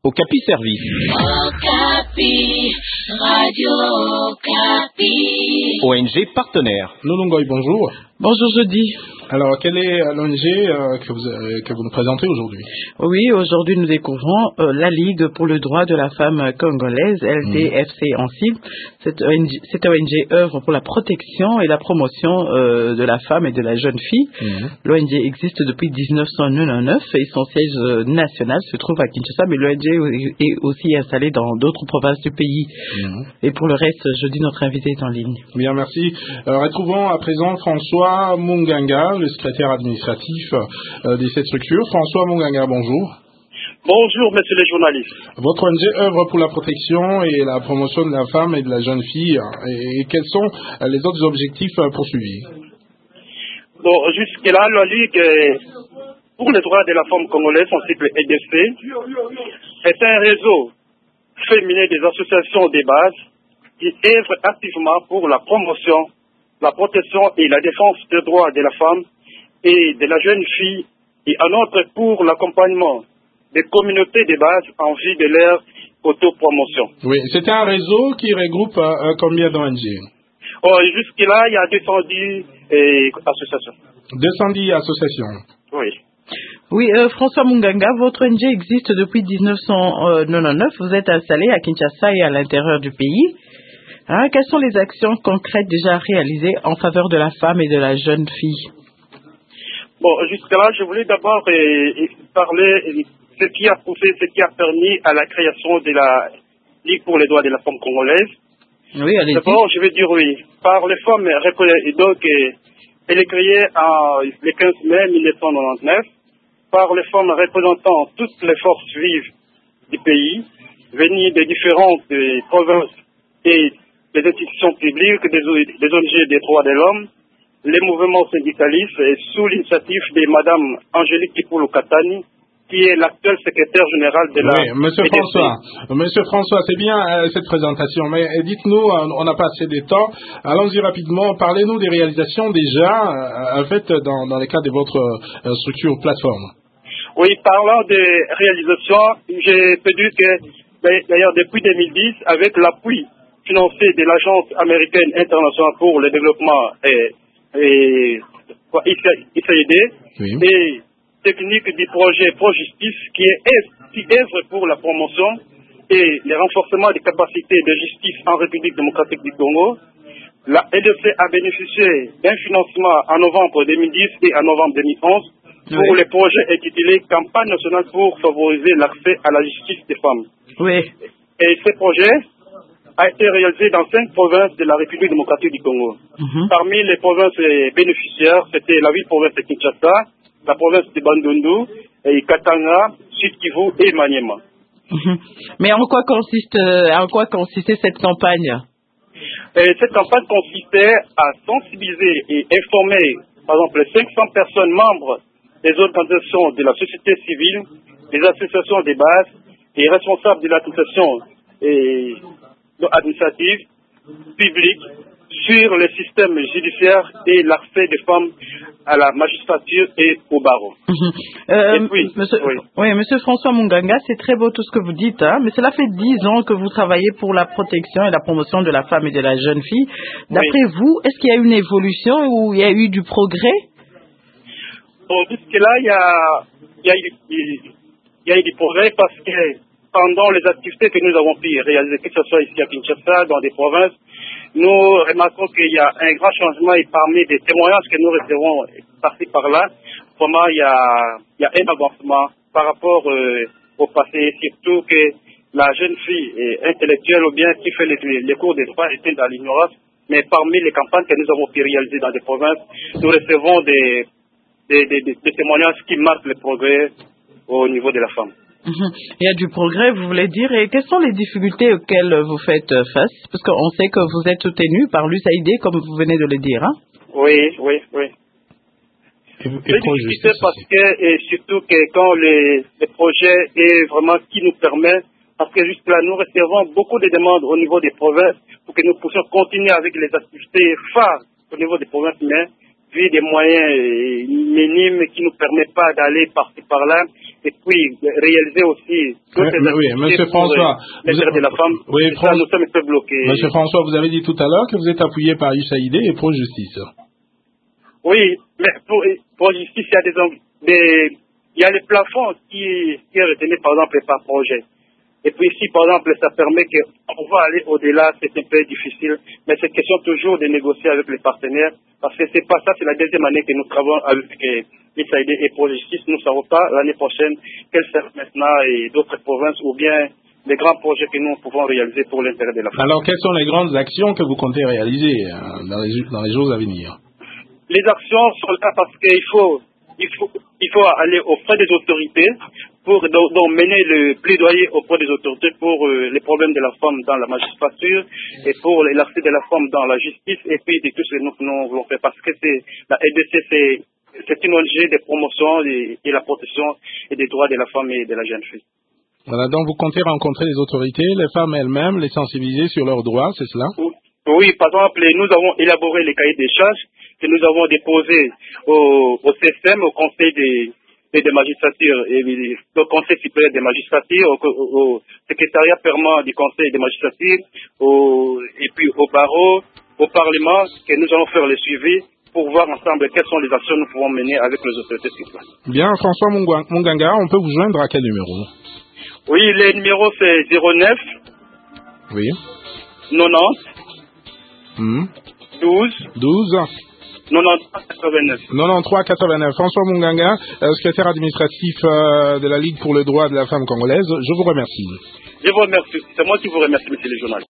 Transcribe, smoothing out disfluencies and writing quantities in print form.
Okapi Service. Okapi, Radio Okapi. ONG partenaire. Nolongoy, bonjour. Bonjour Jeudi. Alors, quelle est l'ONG que vous nous présentez aujourd'hui? Oui, aujourd'hui nous découvrons la Ligue pour le droit de la femme congolaise, LDFC en cible. Cette ONG œuvre pour la protection et la promotion de la femme et de la jeune fille. L'ONG existe depuis 1999 et son siège national se trouve à Kinshasa, mais l'ONG est aussi installée dans d'autres provinces du pays. Et pour le reste, Jeudi, notre invité est en ligne. Bien, merci. Retrouvons à présent François Munganga, le secrétaire administratif de cette structure. François Munganga, bonjour. Bonjour, messieurs les journalistes. Votre ONG œuvre pour la protection et la promotion de la femme et de la jeune fille. Et quels sont les autres objectifs poursuivis? Bon, jusque-là, la Ligue pour les droits de la femme congolaise, son cycle EDC, est un réseau féminin des associations de base qui œuvrent activement pour la promotion, la protection et la défense des droits de la femme et de la jeune fille, et en outre pour l'accompagnement des communautés de base en vue de leur autopromotion. Oui, c'est un réseau qui regroupe combien d'ONG? Jusque-là, il y a 210 associations. 210 associations. Oui. Oui, François Munganga, votre ONG existe depuis 1999. Vous êtes installé à Kinshasa et à l'intérieur du pays. Quelles sont les actions concrètes déjà réalisées en faveur de la femme et de la jeune fille? Bon, jusque-là, je voulais d'abord parler ce qui a poussé, ce qui a permis à la création de la Ligue pour les droits de la femme congolaise. Oui, allez-y. D'abord, je vais dire oui. Par les femmes reconnues, donc, elle est créée le 15 mai 1999 par les femmes représentant toutes les forces vives du pays, venues de différentes provinces et des institutions publiques, des ONG des droits de l'homme, les mouvements syndicalistes, et sous l'initiative de Madame Angélique Kipulu Katani, qui est l'actuelle secrétaire générale de la... Oui, Monsieur François, c'est bien cette présentation, mais dites-nous, on n'a pas assez de temps, allons-y rapidement, parlez-nous des réalisations déjà faites dans le cadre de votre structure plateforme. Oui, parlant des réalisations, je peux dire que, d'ailleurs, depuis 2010, avec l'appui financier de l'Agence américaine internationale pour le développement ICID, et technique du projet Pro-Justice qui œuvre pour la promotion et le renforcement des capacités de justice en République démocratique du Congo. La LDC a bénéficié d'un financement en novembre 2010 et en novembre 2011 pour le projet intitulé Campagne nationale pour favoriser l'accès à la justice des femmes. Oui. Et ce projet a été réalisé dans 5 provinces de la République démocratique du Congo. Parmi les provinces bénéficiaires, c'était la ville-province de Kinshasa, la province de Bandundu, et Katanga, Sud-Kivu et Maniema. Mais en quoi consistait cette campagne? Cette campagne consistait à sensibiliser et informer, par exemple, les 500 personnes membres des organisations de la société civile, des associations de base et responsables de l'administration administrative, publique, sur le système judiciaire et l'accès des femmes à la magistrature et au barreau. Monsieur François Munganga, c'est très beau tout ce que vous dites, mais cela fait 10 ans que vous travaillez pour la protection et la promotion de la femme et de la jeune fille. D'après vous, est-ce qu'il y a eu une évolution ou il y a eu du progrès? Bon, jusque-là, il y a eu du progrès parce que pendant les activités que nous avons pu réaliser, que ce soit ici à Kinshasa, dans des provinces, nous remarquons qu'il y a un grand changement et parmi des témoignages que nous recevons par-ci par-là, vraiment il y a un avancement par rapport au passé, surtout que la jeune fille intellectuelle ou bien qui fait les cours de droit était dans l'ignorance, mais parmi les campagnes que nous avons pu réaliser dans des provinces, nous recevons des témoignages qui marquent le progrès au niveau de la femme. Il y a du progrès, vous voulez dire. Et quelles sont les difficultés auxquelles vous faites face? Parce qu'on sait que vous êtes soutenu par l'USAID, comme vous venez de le dire. Oui. C'est difficile parce que, surtout que quand le projet est vraiment qui nous permet, parce que jusque là, nous recevons beaucoup de demandes au niveau des provinces pour que nous puissions continuer avec les activités phares au niveau des provinces, mais vu des moyens minimes qui ne nous permettent pas d'aller par-ci par-là, et puis réaliser aussi toutes les activités Monsieur pour François, les droits de la femme. Oui, ça, nous sommes un peu bloqués. Monsieur François, vous avez dit tout à l'heure que vous êtes appuyé par USAID et Pro-Justice. Oui, mais pour justice, il y a les plafonds qui est retenu par exemple par projet. Et puis si par exemple ça permet qu'on va aller au-delà, c'est un peu difficile, mais c'est question toujours de négocier avec les partenaires, parce que c'est pas ça, c'est la deuxième année que nous travaillons avec USAID et Pro-Justice. Nous ne savons pas l'année prochaine quelles seront maintenant et d'autres provinces ou bien les grands projets que nous pouvons réaliser pour l'intérêt de la femme. Alors quelles sont les grandes actions que vous comptez réaliser dans les jours à venir? Les actions sont là parce qu'il faut aller auprès des autorités pour donc mener le plaidoyer auprès des autorités pour les problèmes de la femme dans la magistrature et pour l'accès de la femme dans la justice et puis de tout ce que nous voulons faire parce que la LDC c'est une ONG de promotion et la protection et des droits de la femme et de la jeune fille. Voilà, donc vous comptez rencontrer les autorités, les femmes elles-mêmes, les sensibiliser sur leurs droits, c'est cela? Oui, par exemple, nous avons élaboré les cahiers des charges que nous avons déposés au CSM, au Conseil des magistratures, et au Conseil supérieur des magistratures, au secrétariat permanent du Conseil des magistratures, et puis au barreau, au Parlement, que nous allons faire le suivi pour voir ensemble quelles sont les actions que nous pouvons mener avec les autorités sur place. Bien, François Munganga, on peut vous joindre à quel numéro? Oui, le numéro c'est 09 Oui. 90 12 93 89. 93 89. François Munganga, secrétaire administratif de la Ligue pour le droit de la femme congolaise, je vous remercie. Je vous remercie. C'est moi qui vous remercie, monsieur le journaliste.